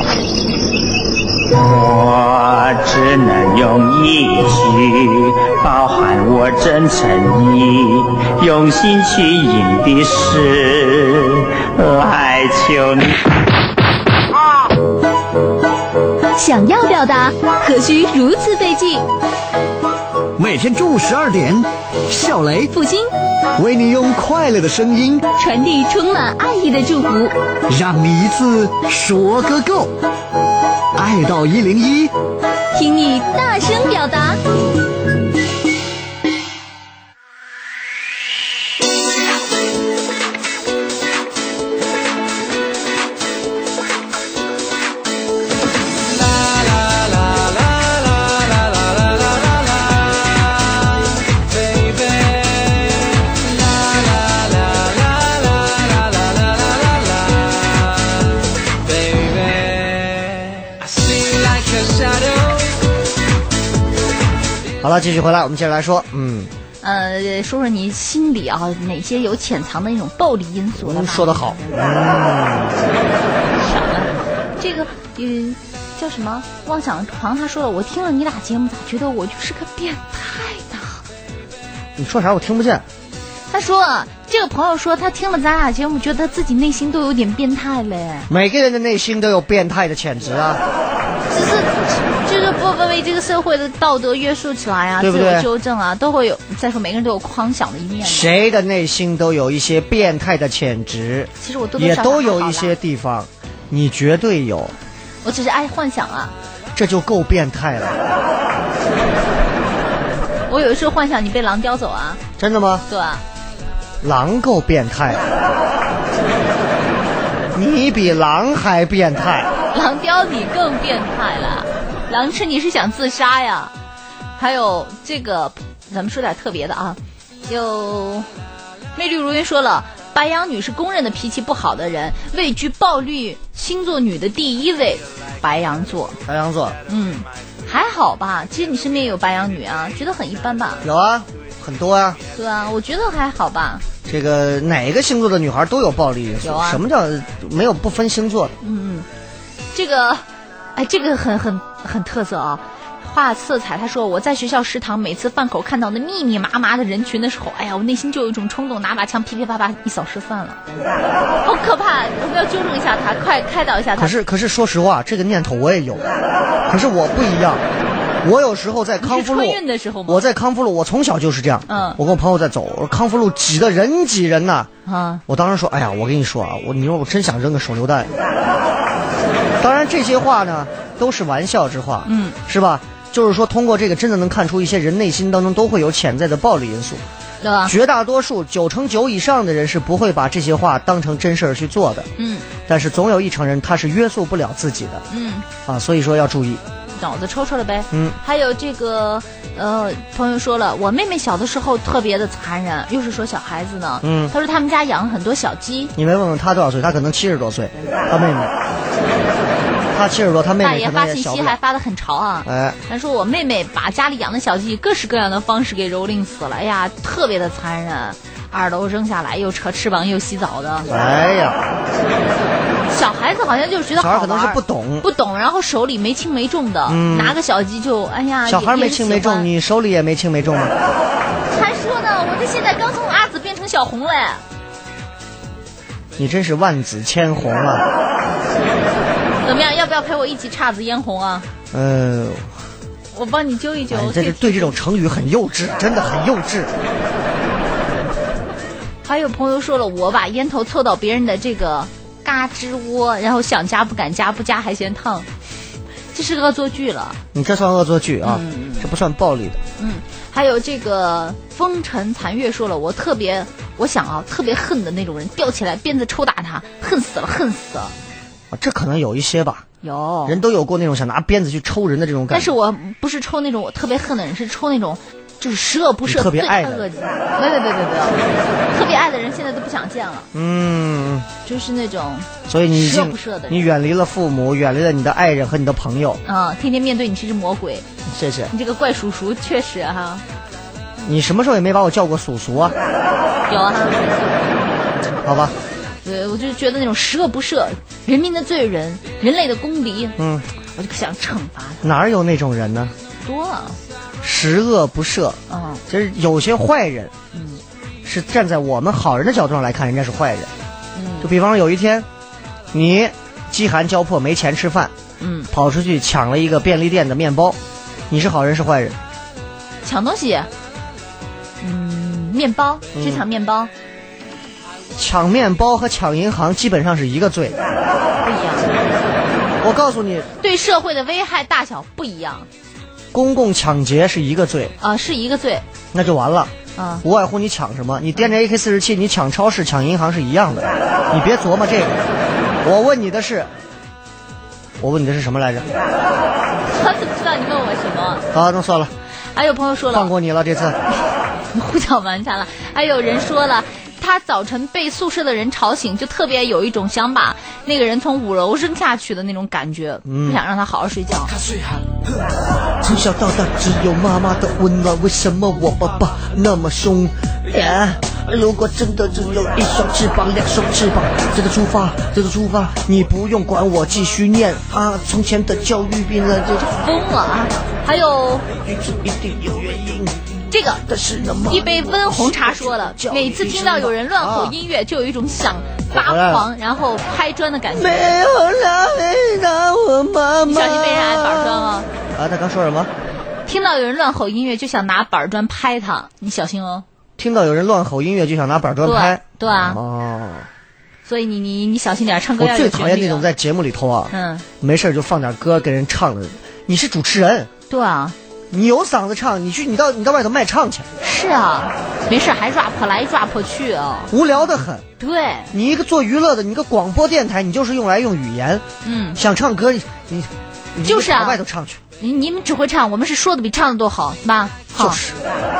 我只能用一句包含我真诚意，用心去应的事来求你。 想要表达，何须如此费劲？ 每天中午12点，笑雷、 复兴为你用快乐的声音传递充满爱意的祝福， 让你一次说个够。爱到101， 听你大声表达。 好了，继续回来，我们接着来说， 说说你心里啊哪些有潜藏的那种暴力因素。 说得好。 啥了？这个叫什么？妄想狂他说了，我听了你俩节目，咋觉得我就是个变态呢？ 你说啥？我听不见。 他说这个朋友说他听了咱俩节目，觉得他自己内心都有点变态嘞。 每个人的内心都有变态的潜质啊。 就是不为这个社会的道德约束起来啊， 对不对？ 自我纠正啊，都会有。再说每个人都有狂想的一面。 谁的内心都有一些变态的潜质， 其实我也都有一些地方，你绝对有。 我只是爱幻想啊。 这就够变态了。 我有一时候幻想你被狼叼走啊。 真的吗？ 对啊。 狼够变态。你比狼还变态。 狼叼你更变态了。狼吃你是想自杀呀？还有这个，咱们说点特别的啊。有魅力如云说了，白羊女是公认的脾气不好的人，位居暴力星座女的第1位。白羊座。 白羊座。 还好吧。其实你身边也有白羊女啊，觉得很一般吧？ 有啊，很多啊。 对啊，我觉得还好吧。 这个哪个星座的女孩都有暴力因素。 有啊。 什么叫没有不分星座的？ 这个，这个很特色啊。画色彩，他说我在学校食堂每次饭口看到的密密麻麻的人群的时候，哎呀，我内心就有一种冲动，拿把枪噼噼啪啪一扫吃饭了，好可怕！我们要纠正一下他，快开导一下他。 可是说实话，这个念头我也有，可是我不一样。我有时候在康复路，我在康复路，我从小就是这样。我跟我朋友在走，我说康复路挤得人挤人呐。我当时说，哎呀，我跟你说啊，你说我真想扔个手榴弹。当然这些话呢都是玩笑之话，是吧？就是说通过这个真的能看出一些人内心当中都会有潜在的暴力因素。 对吧？ 绝大多数9成9以上的人是不会把这些话当成真事儿去做的。但是总有1成人他是约束不了自己的。所以说要注意。 脑子抽抽了呗。还有这个朋友说了，我妹妹小的时候特别的残忍，又是说小孩子呢。他说他们家养了很多小鸡。 你没问问他多少岁？他可能70多岁。他妹妹，他70多，他妹妹可能也小不了。 大爷发信息还发得很潮啊。他说我妹妹把家里养的小鸡各式各样的方式给蹂躏死了，哎呀，特别的残忍。2楼扔下来，又扯翅膀又洗澡的。 哎呀， 小孩子好像就觉得好玩， 小孩可能是不懂， 然后手里没轻没重的，拿个小鸡就哎呀。 小孩没轻没重，你手里也没轻没重吗？ 还说呢，我这现在刚从阿紫变成小红嘞。 你真是万紫千红啊！ 怎么样？要不要陪我一起姹紫嫣红啊？我帮你揪一揪。 这是对这种成语很幼稚，真的很幼稚。 还有朋友说了，我把烟头凑到别人的这个嘎吱窝，然后想夹不敢夹，不夹还嫌烫，这是恶作剧了。 你这算恶作剧啊？这不算暴力的。 还有这个风尘残月说了，我想啊，特别恨的那种人，吊起来鞭子抽打他，恨死了，恨死了。 这可能有一些吧， 有人都有过那种想拿鞭子去抽人的这种感觉。 但是我不是抽那种我特别恨的人，是抽那种就是十恶不赦、 特别爱的。 别，特别爱的人现在都不想见了。就是那种所以你已经十恶不赦的人， 你远离了父母，远离了你的爱人和你的朋友。 天天面对你是只魔鬼。 谢谢。 你这个怪叔叔确实哈。 你什么时候也没把我叫过叔叔啊？ 有啊。 好吧。 对，我就觉得那种十恶不赦、人民的罪人、人类的公敌，我就想惩罚他。 哪有那种人呢？ 多啊。 十恶不赦。其实有些坏人，是站在我们好人的角度上来看，人家是坏人。就比方说有一天，你饥寒交迫没钱吃饭，跑出去抢了一个便利店的面包，你是好人是坏人？ 抢东西。面包，只抢面包。 抢面包和抢银行基本上是一个罪。不一样。 我告诉你， 对社会的危害大小不一样。 公共抢劫是一个罪是一个罪， 那就完了。无外乎你抢什么，你掂着 AK47，你抢超市、抢银行是一样的。你别琢磨这个。我问你的是什么来着？ 我怎么知道你问我什么？ 那算了。 还有朋友说了， 放过你了这次。 胡搅蛮缠了。还有人说了， 他早晨被宿舍的人吵醒，就特别有一种想把那个人从5楼扔下去的那种感觉，不想让他好好睡觉。 从小到大只有妈妈的温暖，为什么我爸爸那么凶？如果真的只有一双翅膀，2双翅膀，这个出发，你不用管我，继续念啊！从前的教育病了，这疯了啊！还有一定有原因。 这个一杯温红茶说了，每次听到有人乱吼音乐，就有一种想发狂然后拍砖的感觉。 没有人回答我妈妈。 小心被人挨板砖了。 啊，他刚说什么？ 听到有人乱吼音乐就想拿板砖拍他，你小心哦。 听到有人乱吼音乐就想拿板砖拍。 对啊。 哦。 所以你小心点，唱歌要有旋律。 我最讨厌那种在节目里头啊，没事就放点歌给人唱的。你是主持人。 对啊。 你有嗓子唱，你到外头卖唱去。 是啊，没事还 rap 来 rap 去啊， 无聊得很。 对， 你一个做娱乐的，你一个广播电台，你就是用语言。想唱歌你就是啊， 外头唱去。 你们只会唱，我们是说的比唱的都好，妈。 就是。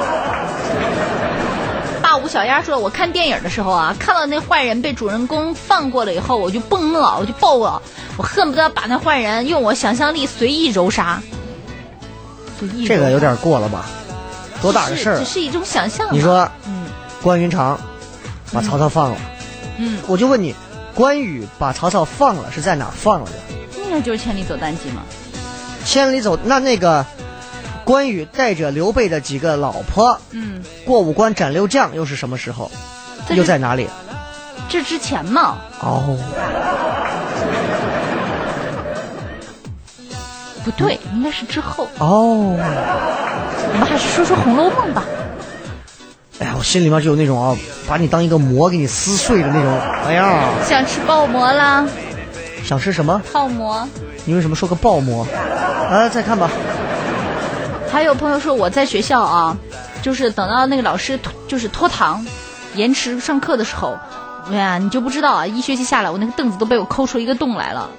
大吴小丫说，我看电影的时候啊，看到那坏人被主人公放过了以后，我就蹦了，我就爆了，我恨不得把那坏人用我想象力随意揉杀。 这个有点过了吧？多大的事儿？ 只是一种想象。 你说，关云长把曹操放了，我就问你，关羽把曹操放了是在哪儿放了的？ 应该就是千里走单骑嘛。 千里走，那个关羽带着刘备的几个老婆，过五关斩六将又是什么时候？又在哪里？ 这之前嘛。 哦。 不对，应该是之后。 哦， 我们还是说说《红楼梦》吧。 哎呀，我心里面就有那种把你当一个馍给你撕碎的那种。哎呀， 想吃爆馍啦！ 想吃什么？ 泡馍。 你为什么说个爆馍？再看吧。 还有朋友说我在学校啊，就是等到那个老师就是拖堂、延迟上课的时候，哎呀，你就不知道啊，一学期下来，我那个凳子都被我抠出一个洞来了。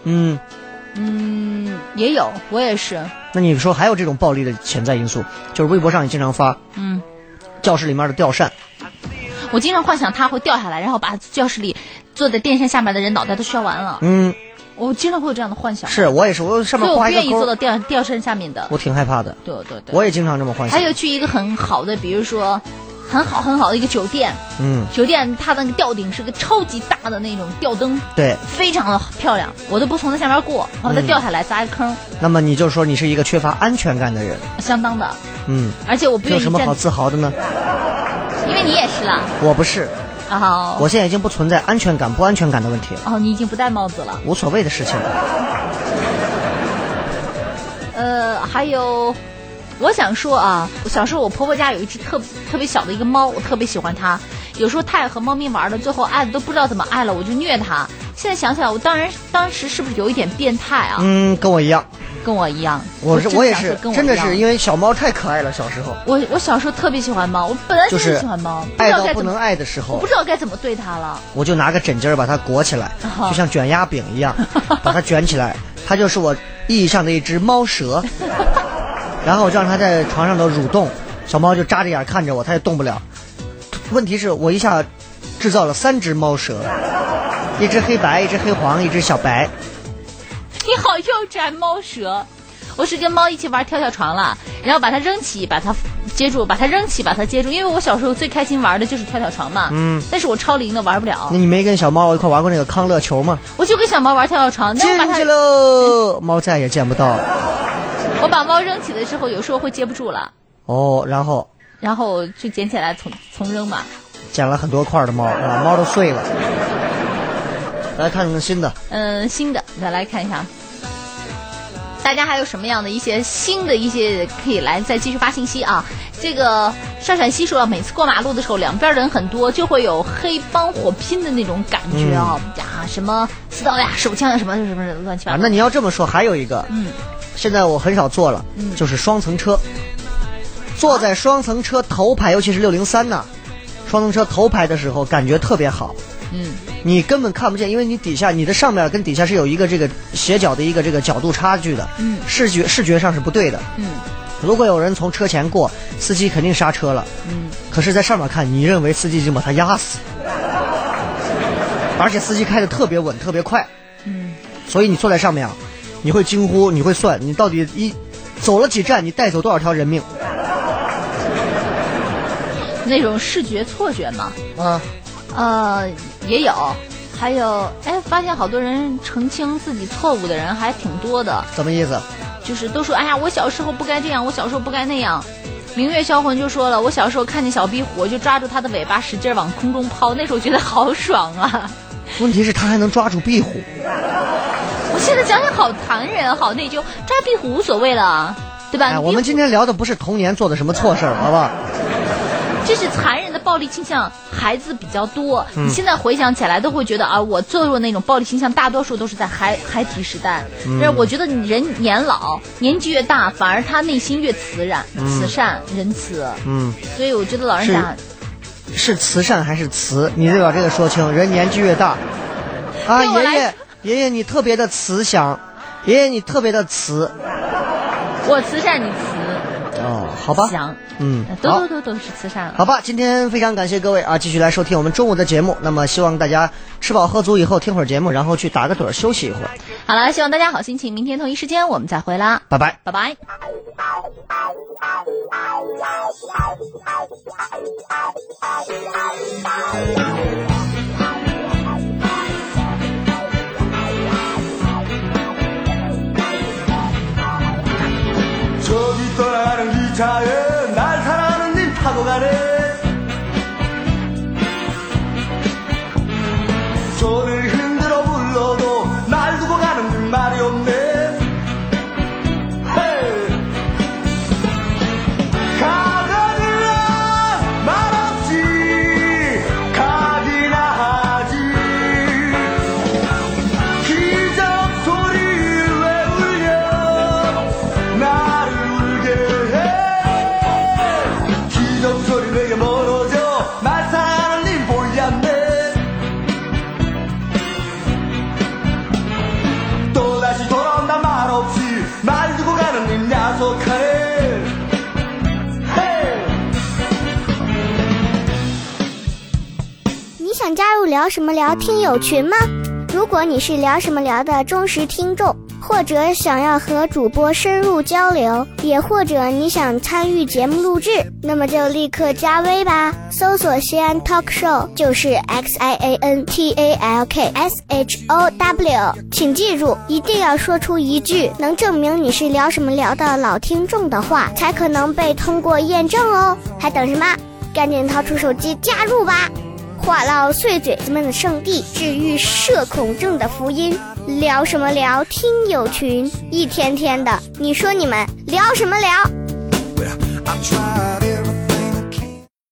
也有，我也是。 那你说还有这种暴力的潜在因素，就是微博上也经常发，教室里面的吊扇， 我经常幻想它会掉下来，然后把教室里坐在电扇下面的人脑袋都削完了。我经常会有这样的幻想。 是我也是，我上面画一个勾。 所以我不愿意坐到吊扇下面的。 我挺害怕的。 对， 我也经常这么幻想。 还有去一个很好的，比如说很好的一个酒店，酒店它那个吊顶是个超级大的那种吊灯， 对， 非常的漂亮，我都不从它下面过，然后它掉下来砸一个坑。 那么你就说你是一个缺乏安全感的人。 相当的。而且我不愿意。 有什么好自豪的呢？ 因为你也是啦。 我不是。我现在已经不存在安全感不安全感的问题了。 你已经不戴帽子了。 无所谓的事情。 还有。我想说啊，小时候我婆婆家有一只特别小的一个猫，我特别喜欢它。有时候它也和猫咪玩的，最后爱的都不知道怎么爱了，我就虐它。现在想起来，我当时是不是有一点变态啊？跟我一样。我也是，真的是因为小猫太可爱了。小时候， 我小时候特别喜欢猫，我本来就是喜欢猫， 爱到不能爱的时候， 我不知道该怎么对它了。 我就拿个枕巾把它裹起来，就像卷鸭饼一样，把它卷起来，它就是我意义上的一只猫蛇。然后我就让它在床上头蠕动，小猫就眨着眼看着我，它也动不了。问题是我一下制造了3只猫蛇，一只黑白，一只黑黄，一只小白。 你好幼稚，猫蛇！我是跟猫一起玩跳跳床了，然后把它扔起，把它接住，把它扔起，把它接住。因为我小时候最开心玩的就是跳跳床嘛。但是我超龄的玩不了。 那你没跟小猫一块玩过那个康乐球吗？ 我就跟小猫玩跳跳床， 进去喽，猫再也见不到。 我把猫扔起的时候，有时候会接不住了。 然后就捡起来重扔嘛。 捡了很多块的猫，猫都碎了。来看看新的。 新的，再来看一下。大家还有什么样的一些新的一些可以来再继续发信息啊？这个邵陕西说，每次过马路的时候，两边人很多，就会有黑帮火拼的那种感觉啊！什么刺刀呀、手枪呀，什么乱七八糟。 那你要这么说，还有一个，现在我很少坐了，就是双层车。坐在双层车头排，尤其是603呢，双层车头排的时候，感觉特别好。你根本看不见，因为你底下你的上面跟底下是有一个这个斜角的一个这个角度差距的，视觉上是不对的。如果有人从车前过，司机肯定刹车了。可是在上面看，你认为司机已经把他压死， 而且司机开的特别稳特别快，所以你坐在上面啊，你会惊呼，你会算你到底走了几站，你带走多少条人命， 那种视觉错觉嘛。也有，还有发现好多人澄清自己错误的人还挺多的。 什么意思？ 就是都说我小时候不该这样，我小时候不该那样。明月销魂就说了，我小时候看见小壁虎就抓住它的尾巴使劲往空中抛，那时候觉得好爽啊。 问题是他还能抓住壁虎。 我现在想想好残忍，好内疚，抓壁虎无所谓了，对吧？ 我们今天聊的不是童年做的什么错事儿，好不好？ 这是残忍的暴力倾向，孩子比较多。你现在回想起来都会觉得我做过那种暴力倾向，大多数都是在孩提时代。但是我觉得你人年老，年纪越大，反而他内心越慈善、仁慈。所以我觉得老人家是慈善还是慈？你得把这个说清。人年纪越大，爷爷你特别的慈祥，爷爷你特别的慈。 我慈善，你慈。 好吧， 都是慈善了。 好吧，今天非常感谢各位啊，继续来收听我们中午的节目。那么希望大家吃饱喝足以后听会儿节目，然后去打个盹休息一会儿。 好了，希望大家好心情，明天同一时间我们再会啦， 拜拜， 拜拜。 날 사랑하는 님 타고 가네 손을 흔들어 불러도 날 두고 가는 님 말이 없네 가가지라 말없이 가기나 하지 기적 소리를 왜 울려 나를 울게 해 소리 내게 멀어져 날 사랑하는 님 보이지 않네 또다시 돌아온다 말없이 날 두고 가는 님 야속하네 你想加入聊什么聊听友群吗？如果你是聊什么聊的忠实听众，或者想要和主播深入交流，也或者你想参与节目录制，那么就立刻加微吧，搜索西安 Talk Show， 就是 XIANTALKSHOW。 请记住，一定要说出一句能证明你是聊什么聊的老听众的话，才可能被通过验证哦。还等什么？赶紧掏出手机加入吧！话唠碎嘴子们的圣地，治愈社恐症的福音，聊什么聊听友群，一天天的，你说你们聊什么聊？